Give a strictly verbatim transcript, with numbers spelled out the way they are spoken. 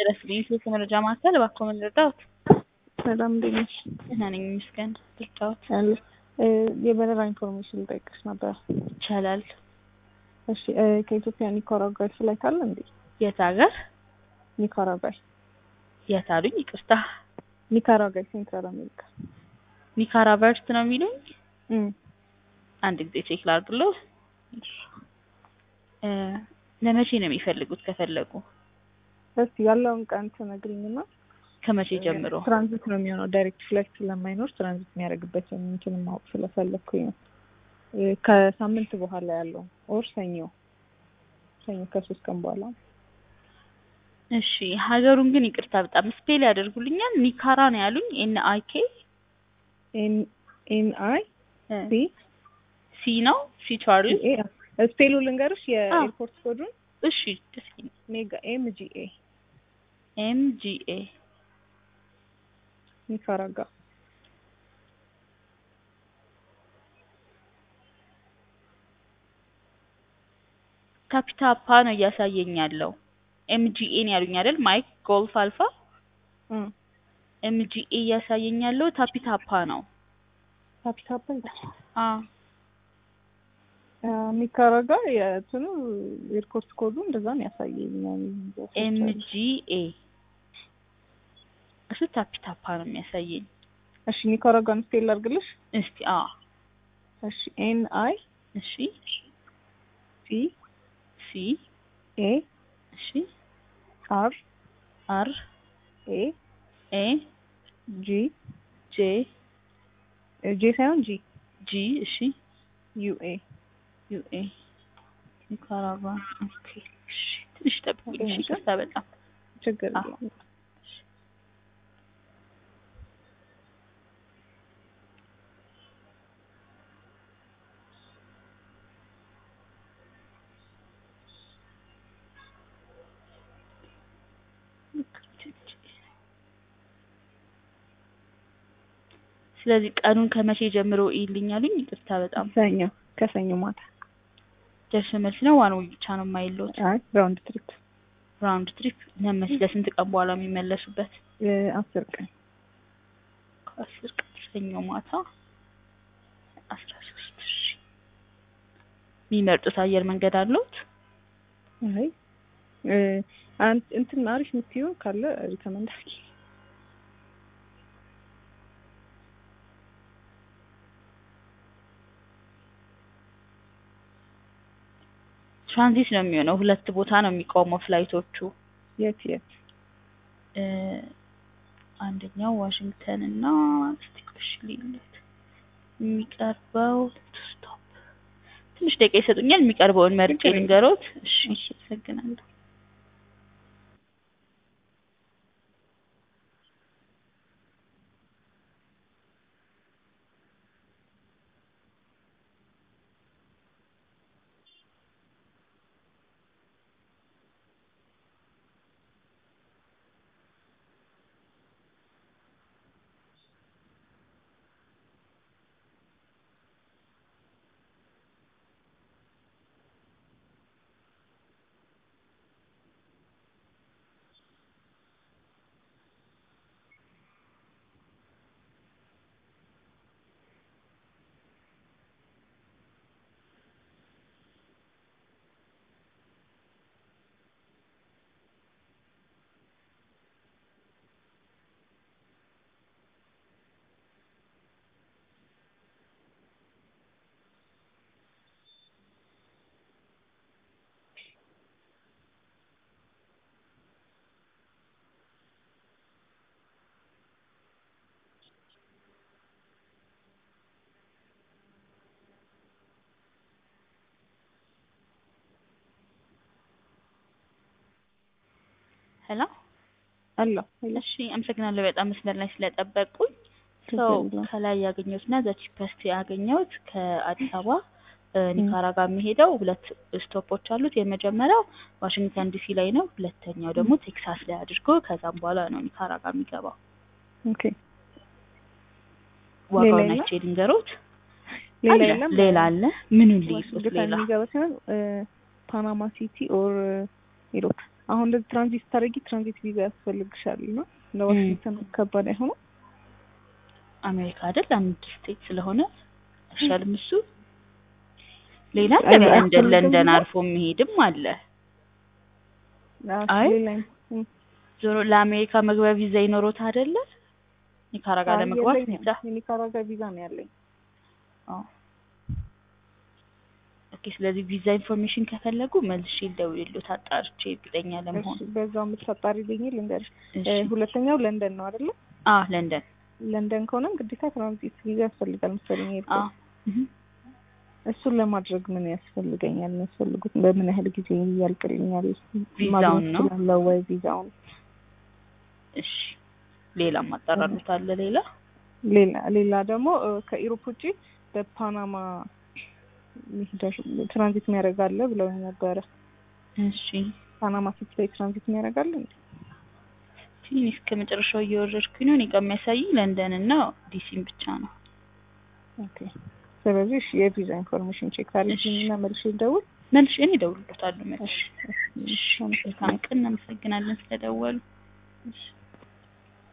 ድረስልኝ ስልክ መረጃ ማዕከል እባክዎ ምን ልርዳዎት? ሰላም እንዴት ነሽ? ደህና ነኝ ይመስገን። ልርዳዎት? አለ የበረራ ኢንፎርሜሽን ልጠይቅሽ ነበር። ይቻላል። እሺ ከኢትዮጵያ ኒካራጓ ፍላይት አለ እንዴ? የት ሀገር? ኒካራጓ የት አሉኝ? ይቅርታ። ኒካራጓ ሴንትራል አሜሪካ። ኒካራቨርት ነው የሚሉኝ? እም አንድ ጊዜ ቼክ ላድርግልዎ። እ ለመቼ ነው የሚፈልጉት ከፈለጉ? እስቲ ያለውን ቀን ትነግሪኝና ከመቼ ጀምሮ? ትራንዚት ነው የሚሆነው። ዳይሬክት ፍላይት ስለማይኖር ትራንዚት የሚያደርግበትን እንትን ማወቅ ስለፈለኩኝ ነው። ከሳምንት በኋላ ያለው ኦር ሰኞ ሰኞ ከሶስት ቀን በኋላ። እሺ ሀገሩን ግን ይቅርታ በጣም ስፔል ያደርጉልኛል? ኒካራ ነው ያሉኝ? ኤን አይ ኬ ኤን ኤን አይ ሲ ሲ ነው ሲ ቻርሊ። ስፔሉ ልንገርሽ የኤርፖርት ኮዱን። እሺ ደስ ይላል። ሜጋ ኤም ጂ ኤ ኤም ጂ ኤ ኒካራጋ። ካፒታፓ ነው እያሳየኝ ያለው። ኤም ጂ ኤ ነው ያሉኝ አይደል? ማይክ ጎልፍ አልፋ እም ኤም ጂ ኤ እያሳየኝ ያለው ታፒታፓ ነው። ታፒታፓ ይላል። አ ኒካራጋ የእንትኑ ኤርፖርት ኮዱ እንደዛ ነው ያሳየኝ። ኤም ጂ ኤ እሱ ታፒታፓ ነው የሚያሳየኝ። እሺ ኒካራጋን ስፔል አድርግልሽ እስቲ። አ እሺ ኤን አይ እሺ ሲ ሲ ኤ እሺ አር አር ኤ ኤ ጂ ጄ ጄ ሳይሆን ጂ ጂ እሺ ዩ ኤ ዩ ኤ ኒካራጓ። ኦኬ እሺ ትንሽ ጠብቂኝ። እሺ ይቅርታ በጣም ችግር የለም። ስለዚህ ቀኑን ከመቼ ጀምሮ ይልኛሉኝ? ይቅርታ በጣም ሰኞ ከሰኞ ማታ። ደርሶ መልስ ነው ዋን ዊክ ብቻ ነው የማይሉት? አይ ራውንድ ትሪፕ። ራውንድ ትሪፕ ለመስ ለስንት ቀን በኋላ የሚመለሱበት? አስር ቀን ከአስር ቀን ሰኞ ማታ አስራ ሶስት ሺ የሚመርጡት አየር መንገድ አለዎት? አይ አንተ እንትን አሪፍ የምትይው ካለ ሪከመንድ አድርጊ። ትራንዚት ነው የሚሆነው። ሁለት ቦታ ነው የሚቆመው ፍላይቶቹ። የት የት? እ አንደኛው ዋሽንግተን እና ስቲክሽ ሊሉት የሚቀርበው ስቶፕ ትንሽ ደቂቃ ይሰጡኛል። የሚቀርበውን መርጬ ልንገሮት። እሺ አመሰግናለሁ። ሄሎ አሎ። እሺ አመሰግናለሁ በጣም መስመር ላይ ስለጠበቁኝ። ሰው ከላይ ያገኘሁትና ዘ ቺፐስት ያገኘሁት ከአዲስ አበባ ኒካራጋ የሚሄደው ሁለት ስቶፖች አሉት። የመጀመሪያው ዋሽንግተን ዲሲ ላይ ነው። ሁለተኛው ደግሞ ቴክሳስ ላይ አድርጎ ከዛም በኋላ ነው ኒካራጋ የሚገባው። ኦኬ ዋጋው ነች ልንገሮት? ሌላ የለም? ሌላ አለ። ምኑን ልይዙት? ሌላ የሚገባ ሲሆን ፓናማ ሲቲ ኦር ኢሮፕ አሁን እንደዚህ ትራንዚት ታረጊ ትራንዚት ቪዛ ያስፈልግሻል ነው ለዋሽንግተን ከባድ አይሆንም? አሜሪካ አይደል አንድ ስቴት ስለሆነ አይሻልም እሱ? ሌላ እንደገና እንደ ለንደን አርፎ መሄድም አለ። አይ ዞሮ ለአሜሪካ መግቢያ ቪዛ ይኖሮት አይደለ? ኒካራጋ ለመግባት ቪዛ ኒካራጋ ቪዛ ነው ያለኝ። አዎ ኦኬ። ስለዚህ ቪዛ ኢንፎርሜሽን ከፈለጉ መልሼ ልደውልልዎት አጣርቼ እርግጠኛ ለመሆን። እሺ በዛው የምትፈጣሪልኝ ልንገርሽ። ሁለተኛው ለንደን ነው አይደለ? አዎ ለንደን ለንደን ከሆነ ግዴታ ትራንዚት ቪዛ ያስፈልጋል መሰለኝ። አዎ እሱን ለማድረግ ምን ያስፈልገኛል? የሚያስፈልጉት በምን ያህል ጊዜ ያልቅልኛል? ቪዛውን ነው ነው ወይ ቪዛውን? እሺ ሌላ ማጣራሉት አለ? ሌላ ሌላ ሌላ ደግሞ ከኢሮፕ ውጪ በፓናማ ሚሄዳሽ ትራንዚት የሚያደርጋለ ብለው ነበር። እሺ ፓናማ ሲቲ ትራንዚት የሚያደርጋለ እንዴ? ትንሽ ከመጨረሻው እየወረድኩኝ ነው። እኔ ጋር የሚያሳይ ለንደን እና ዲሲን ብቻ ነው። ኦኬ ስለዚህ እሺ የቪዛ ኢንፎርሜሽን ቼክ አድርጊኝና መልሼ ልደውል። መልሼ እኔ እደውልልዎታለሁ። መልሼ እሺ መልካም ቀን። እናመሰግናለን ስለደወሉ። እሺ